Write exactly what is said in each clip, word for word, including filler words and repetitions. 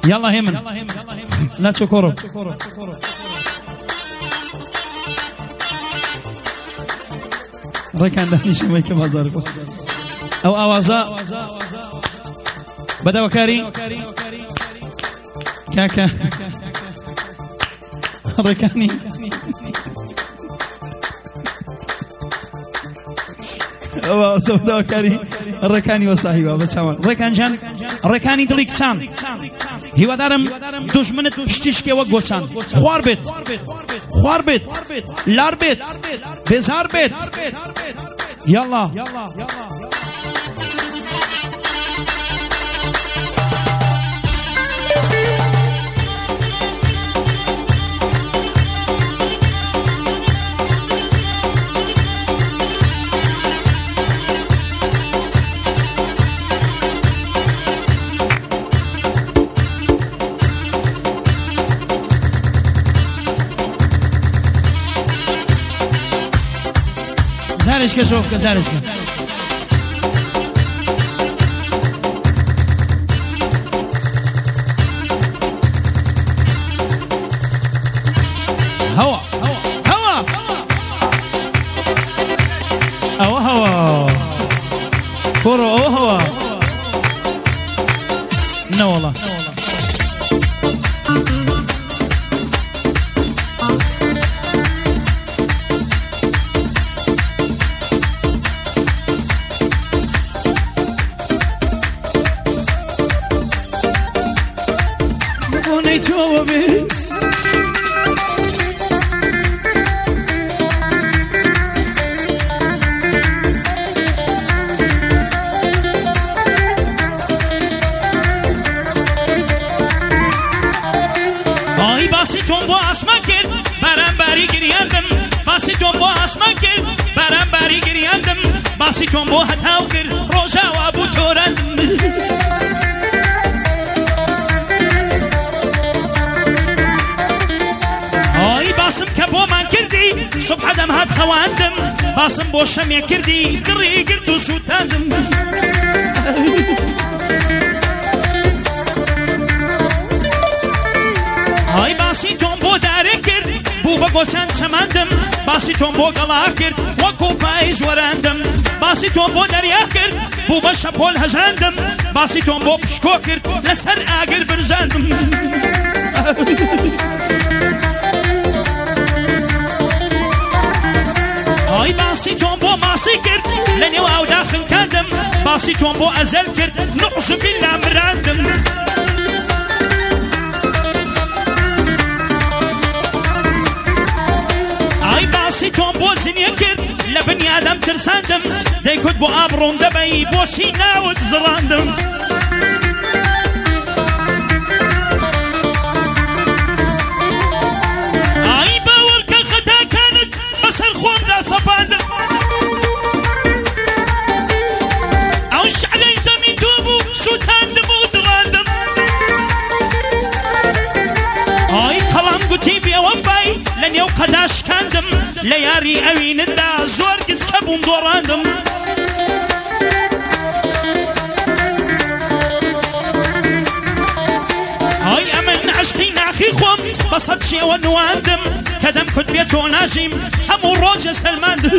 يلا هيمن لا تشكروا ڕێکان دانیشەمەی کە بازار بوو ئەو ئاوازە بەداوەکاری کاکە ڕێکانی ئەو ئاوازە بەداوەکاری ڕێکانی وەساهیوە بە چاوان ڕێکان جان ڕێکانی دڵی کچان هیوادارم دوژمنت پشتیشکێ وەک گۆچان خوار بێت خوار بێت لار بێت بێزار بێت يلا زارشكا شوفك زارشكا هوا هوا هوا هوا كورو او هوا لا والله باسی تۆم بۆ هەتاو کرد ڕۆژاوا بوو تۆرەندم ئای باسم کە بۆمان کردی سوبحە دەم هات خەواندم باسم بۆ شەمێ کردی گڕی گرد و سوتازم ئای باسی تۆم بۆ دارێ کرد بوو بە گۆچان چەماندم باسی تۆم بۆ گەڵا کرد وەکو پاییز وەراندم باسی تۆم بۆ دەریا کرد بوو بە شەپۆل هەژاندم باسی تۆم بۆ پشکۆ کرد لەسەر ئاگر برژاندم ئای باسی تۆم بۆ ماسی کرد لە نێو ئاودا خنکاندم باسی تۆم بۆ ئەزەل کرد نوقس و بیللا مراندم باسی تۆم بۆ زنیە کرد لە بنیادەم ترساندم دەیکوت بۆ ئابڕۆم دەبەی بۆچی ناوت زڕاندم ئای باوەڕکە خەتاکانت بەسەر خۆمدا سەپاندم ئەو شعلەی زەمین تۆ بوو سوتاندم و دڕاندم ئای قەڵام گوتی بێوەم بای لە نێو قەدا شکاندم لە یاری ئەوینتدا زۆر گچکە بووم دۆڕاندم ئای ئەمن عشقی ناخی خۆم بە سەد شێوە نواندم کە دەم کوت بێتۆ ناژیم هەموو ڕۆژە سەلماندم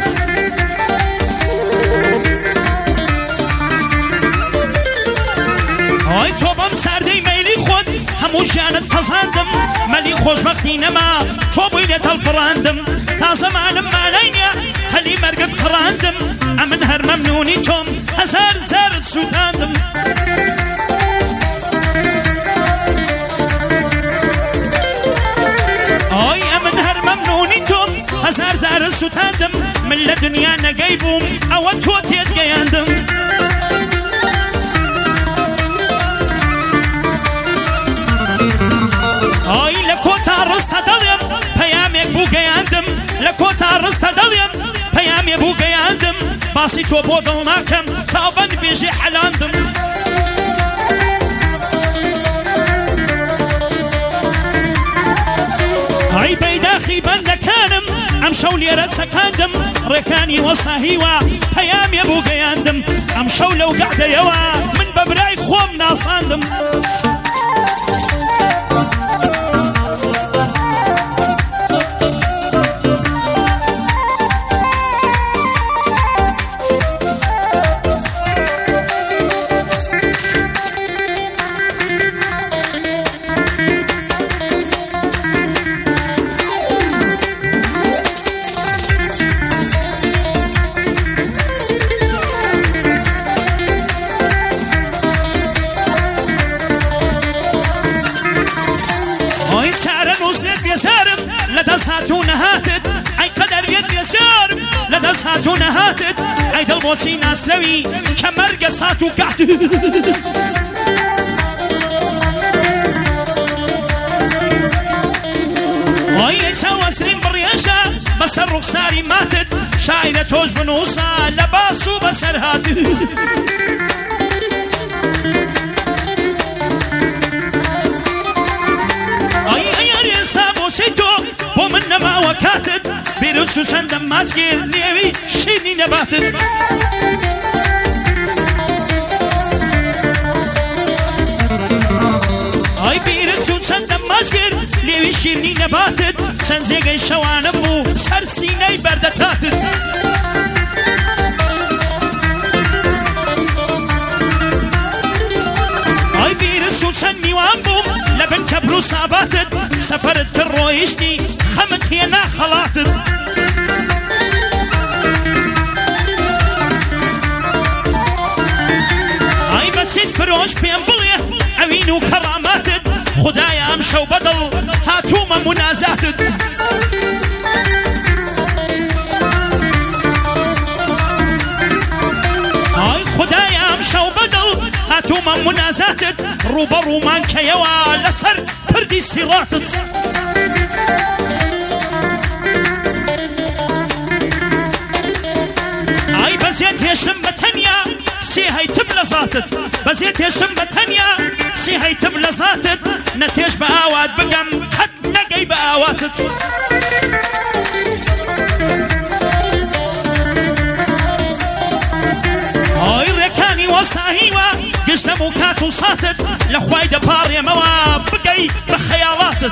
ئای تۆ بەم ساردەی مەیلی خۆت هەموو ژیانت پەزاندم مەلی خۆشبەختی نەما تۆ بووی لێ هەڵپڕاندم تازە مالم مالای نییە هەلی مەرگت قڕاندم ئەمن هەر مەمنونی تۆم هەزار زارت سوتاندم ئای ئەمن هەر مەمنونی تۆم هەزار زارت سوتاندم من لە دنیا نەگەی بووم ئەوە تۆ تێت گەیاندم ئای لە کۆتا ڕستە دەڵێم پەیامێک بوو گەیاندم لە کۆتا ڕستە دەڵێم پەیامێ بوو گەیاندم باسی تۆ بۆ دڵ ناکەم تا بەند بێژێ حەلاندم ئای بەیداخی بەندەکانم ئەم شەو لێرە چەکاندم ڕێکانی وەساهیوە پەیامێ بوو گەیاندم ئەم شەو لەو گەعدەیەوە من بە برای خۆم ناساندم لدەست هاتوونە هاتت ئەی قەدەر بێت بێزارم لەدەست هاتوونە هاتت ئەی دڵ بۆچی ناسرەوی کە مەرگە سات و کات ئۆی چاوەسرین بڕێژە بەسەر ڕوخساری ماتت شاعرە تۆش بنووسە لە باس و بەسەر هاتت تۆ بۆ من نەماوە کاتت بیرت و چەندەم ماچگیر نێوی شیرنی نەباتت ئای بیرت و چەندەم ماچگیر نێوی شیرنی نەباتت چەند جێگەی شەوانە بوو سەر سینەی بەردەکاتت ئای بیرت و چەند میوان بووم لەبن کەبر و ساباتت سەفەرت کرد ڕۆیشتی خەمت هێنا خەڵاتت ئای بەچیت فرۆش پێم بڵێ ئەوین و کەڕاماتت خودایە ئەم شەو بەدڵ هاتوومە منازاتت ئای خودایە ئەم شەو بەدڵ هاتوومە منازاتت ڕوبەڕوومان کەیەوە لەسەر پردی سیڕاتت ئای بەزێت هێشم بە تەنیا سێ هەیتم لە زاتت بەزێت هێشم بە تەنیا سێ هەیتم لە زاتت نەتێش بە ئاوات بگەم قەت نەگەی بە ئاواتت ئای ڕێکانی وەساهیوە گشتەم و کات و ساتت لە خوای دەپاڕێمەوە بگەی بە خەیاڵاتت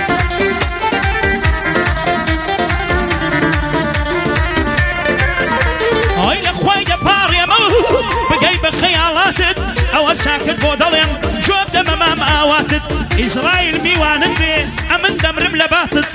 ئای لە خوای دەپاڕێمەوە بگەی بە خەیاڵاتت ئەوە چاکت بۆ دەڵێم جۆب دەمەمام ئاواتت ئیزرائیل میوانت بێ ئەمن دەمرم لە باتت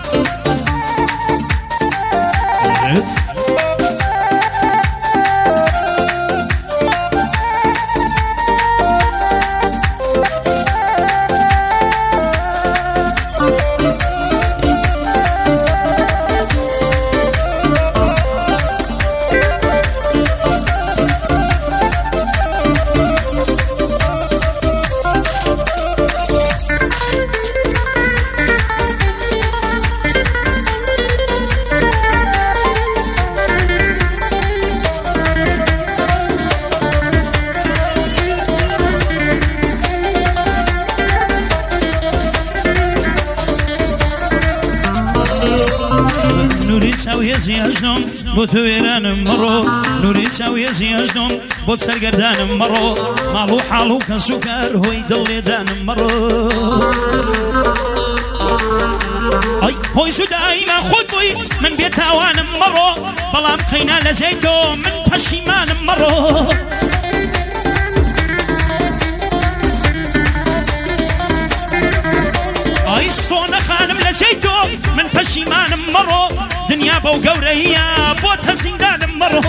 هێزیهژنم بۆ تۆ وێرانم مەڕۆ نوری چاو هێزیهژنم بۆ سەرگەردانم مەڕۆ ماڵ و حاڵ و کەس و کار هۆی دڵێدانم مەڕۆ ئەی هۆی سودایما خۆت بووی من بێتاوانم مەڕۆ بەڵام قەینا لە جێی تۆ من پەشیمانم مەڕۆ ئەی سۆنە خانم لە جێی تۆ من پەشیمانم مەڕۆ دنیا بەو گەورەیە بۆتە زیندانم مەڕۆ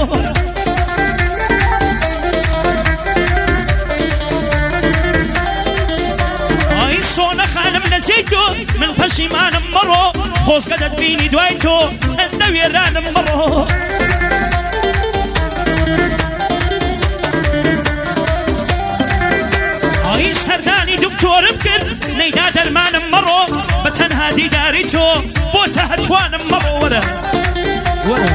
ئای سۆنە خانم لە جێی تۆ من پەشیمانم مەڕۆ خۆزگە دەتبینی دوای تۆ سەندە وێرانم مەڕۆ ئای سەردانی دکتۆرم کرد نەیدا دەرمانم مەڕۆ بە تەنها دیداری تۆ بۆتە هەتوانم مەڕۆ وەرە وەرە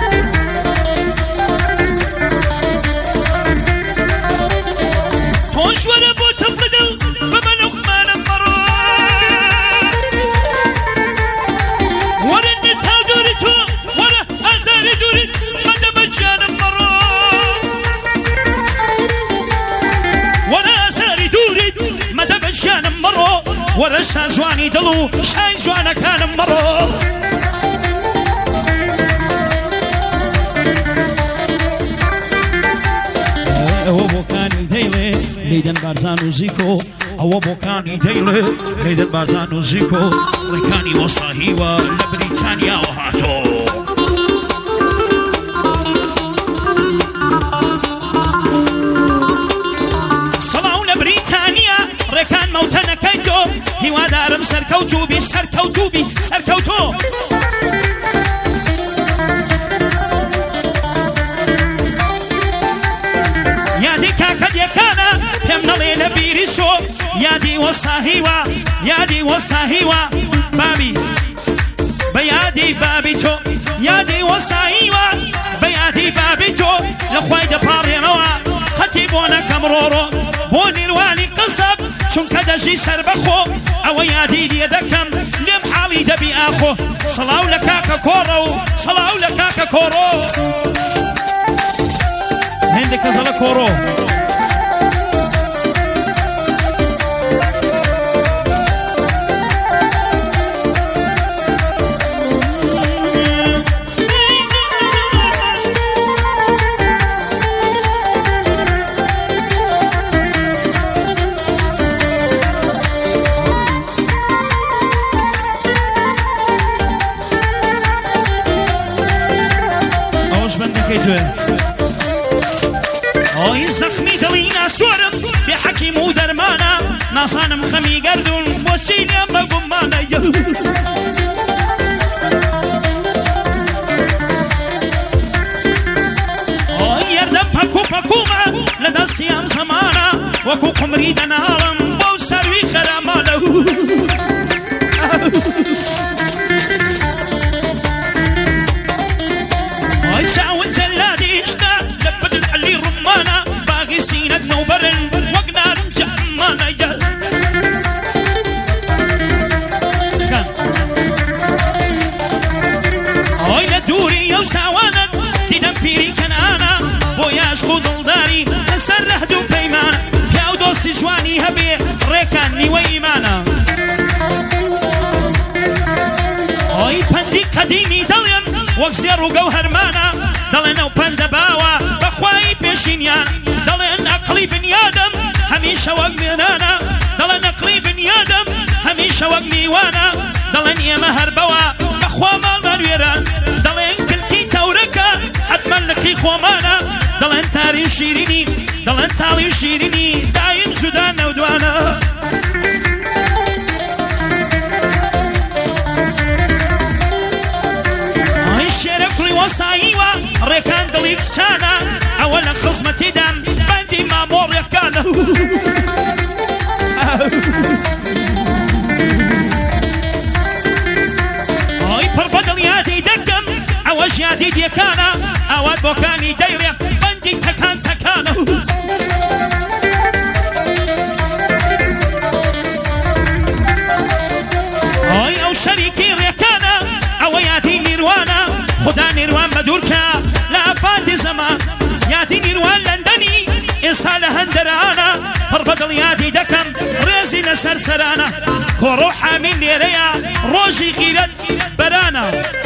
تۆش وەرە بۆ تەفدڵ بەمە لوقمانم مەڕۆ وەرە نەتاو دووری تۆ وەرە ئازاری دووریت مەدەمە جانم مەڕۆ وەرە ئازاری دووریت مەدەمە ژیانم مەڕۆ وەرە شازوانی دڵ و شای جوانەکانم مەڕۆ ئەوە بۆکانی دەیڵێ لەیدەن بارزان و زیکۆ ئەوە بۆکانی دەیڵێ لەیدەن بارزان و زیکۆ ڕێکانی وەساهیوە لە بریتانیاوە هاتۆ سەڵاو لە بریتانیا ڕێکان مەوتەنەکەی تۆ هیوادارم سەرکەوتوبی سەرکەوتوبی سەرکەوتۆ یادی کاکە دیەکانە پێم نەڵێ لە بیری چۆ یادی وەساهیوە یادی وەساهیوە بابی بە یادی بابی تۆ یادی وەساهیوە بە یادی بابی تۆ لە خوای دەپاڕێنەوە خەتی بۆ نەکەم ڕۆڕۆ بۆ نیروانی قسەب چونکە دەژی سەر بەخۆ ئەوە یادی لێ دەکەم لێم حاڵی دەبی ئاخۆ سەڵاو لە کاکە کۆڕە و سەڵاو لە کاکە کۆڕۆ هێندێکە زەڵە کۆڕۆ ئۆی زەخمی دڵی ناسوارم بێ حەکیم و دەرمانە ناسانم خەمی گەردون بۆچی لێم بە گومانە ئۆی یەردەم پەکو پەکومە لە دەستی ئەم زەمانە وەکو قومری دەناڵم بەو سەروی خەرامانە ئۆی چاون جەلادیشتە لە بدل عەلی ڕومانە باغی سینەت نەوبەرن وەک نارم جەرمانە ئۆی لە دووری ئەو چاوانت دیدەم پیری کەنانە بۆ یاشق و دڵداری لەسەر رەهد و پەیمانە پیا و دۆستی جوانی هەبێ ڕێکان نیوە ئیمانە ئۆی پەندی قەدیمی دەڵێن وەک زێڕ و گەوهەرمانە دەڵێن ئەو پەندە باوە بەخوای پێشینیان دەڵێن ئەقڵی بنیادەم هەمیشە وەک مێنانە دەڵێن ئەقڵی بنیادەم هەمیشە وەک میوانە دەڵێن ئێمە هەر بەوە بەخوا ماڵمان وێران دەڵێن کلکی تەورەکە حتمەن لەقی خۆمانە دەڵێن تاری و شیرینی دەڵێن تاڵی و شیرینی دایم جودا نەودوانە وەساییوە ڕێکان دڵی کچانە ئەوە لە خزمەتیدان بەندی مامۆڕیەکانە ئۆی پڕ بەدڵ یادی دەکەم ئەوەش یادی دیەکانە ئەوات بۆکانی دەیڕێ بەندی تەکان تەکانە ئۆی ئەو شەریکی ڕێکانە ئەوە یادی نیروانە خدا نیروان بەدوورکە لە ئافاتی زەمان یادی نیروان لەندەنی ئێستا لە هەندەرانە پڕ بەدڵ یادی دەکەم ڕێزی لەسەر سەرانە کۆڕۆ حامین لێرەیە ڕۆژی غیرەت بەرانە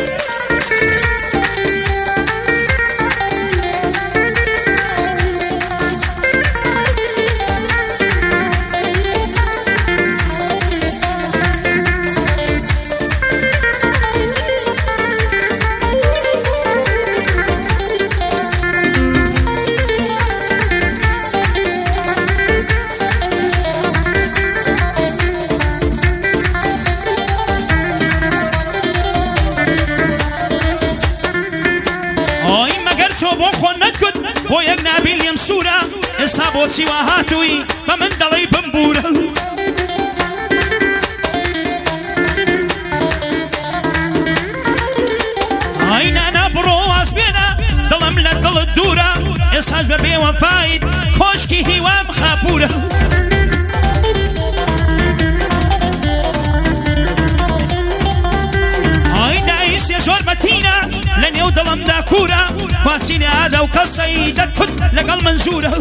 بۆ یەک نابی لێم سوورە ئێستا بۆچی وا هاتووی بە من دەڵێی بمبورە ئای نانا بڕۆ واز بێنە دڵم لە دڵت دوورە ئێستاش بە بێوەفایت کۆشکی هیوام خاپورە ئای دایسێ زۆر بەتینە لە نێو دڵمدا کوورە خواستی لە ئادا و کەسەی دەکوت لەگەڵ منزورە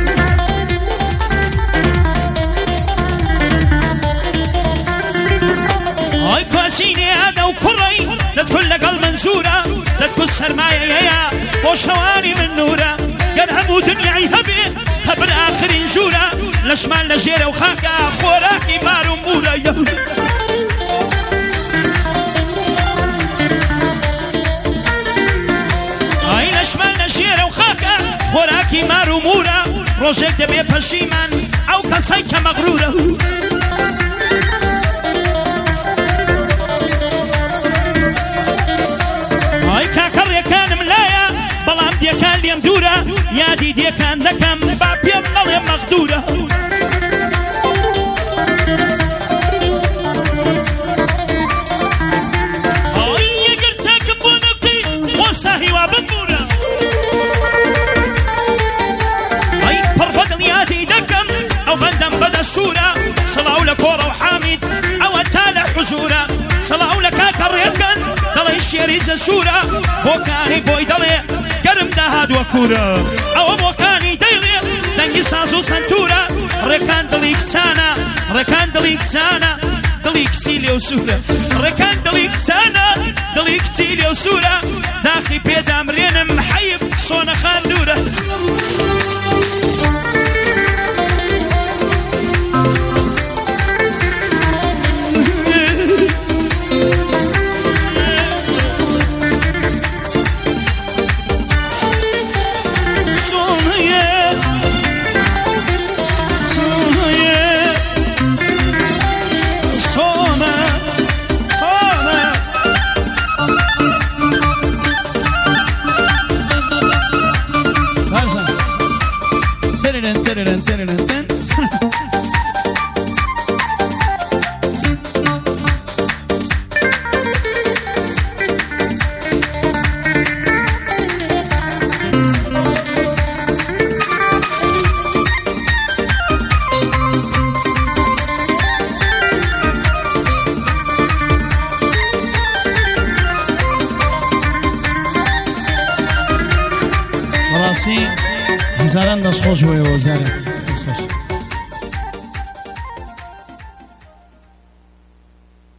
ئای خواستی لە ئادا و کوڕی دەکوت لەگەڵ منزورە دەکوت سەرمایەیەیە بۆ شەوانی من نورە گەر هەموو دنیای هەبێ هەبر ئاخرین ژوورە لەشمان لە ژێرە و خاکە خۆراکی مار و مورە خۆراکی مار و مورە ڕۆژێک دەبێ پەشیمان ئەو کەسەی کە مەغرورە یادیدیەکان دەکەم با پێم نەڵێ مەغدورە یەگەر چاکم بۆ نەبکەی وەستا هیوا ببوورە ئەی پڕ بەدڵ یادی دەکەم ئەو بەندەم بەدەستورە سڵاو لە کۆڕە و حامید ئەوە تا لە حوزورە سڵاو لە کاکە ڕێبکەن دەڵێ شێری جەسوورە بۆکانی بۆی دەڵێ گەرم داهاتوە کوورە ئەوە بۆکانی دەیڵێ دەنگی ساز و سنتورە ڕێکان دڵی کسانە ڕێکان دڵی کسانە دڵی کسی لێو سوورە ڕێکان دڵی کسانە دڵی کسی لێو سوورە داخی پێدامرێنم حەیب سۆنە خاندورە هزاران دەستخۆش بۆیەوە زارێ دەستخۆش